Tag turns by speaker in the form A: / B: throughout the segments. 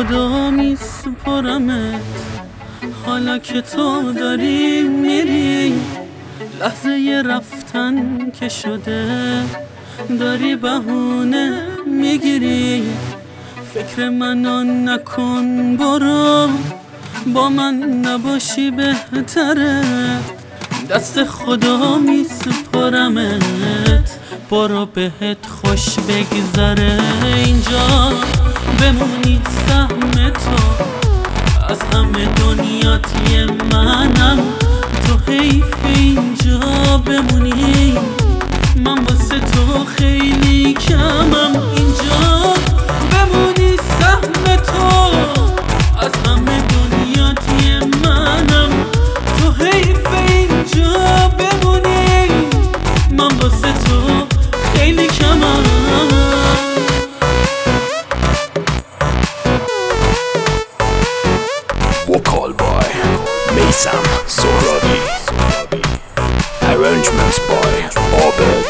A: خدا میسپرمت، حالا که تو داری میری، لحظه رفتن که شده داری بهونه میگیری. فکر منو نکن، برو با من نباشی بهتره. دست خدا میسپرمت، برو بهت خوش بگذره. اینجا بمونی سهم تو، از همه دنیات یه منم. تو حیف اینجا بمونی، من واسه تو خیلی کمم. اینجا بمونی سهم تو، از همه دنیات یه منم. تو حیف اینجا بمونی، من واسه تو خیلی کمم.
B: Vocal by Meysam Sohrabi. Arrangements by Abed.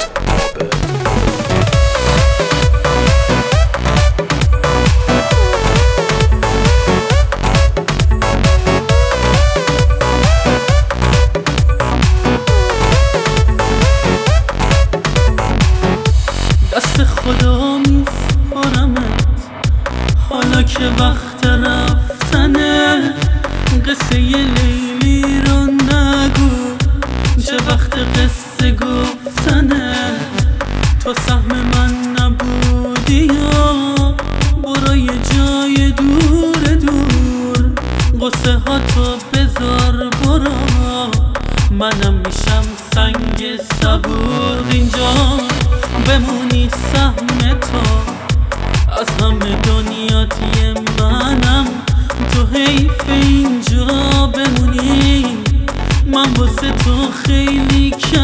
A: دست خدا میسپرمت، حالا که وقت رفتنه. قصه لیلی رو نگو، چه وقت قصه گفتنه. تو سهم من نبودی یا برو یه جای دور دور. قصه ها تو بذار برو، منم میشم سنگ صبور. اینجا بمونی سهم تو، از همه دنیات یه منم. تو حیف اینجا بمونی، من واسه تو خیلی کم.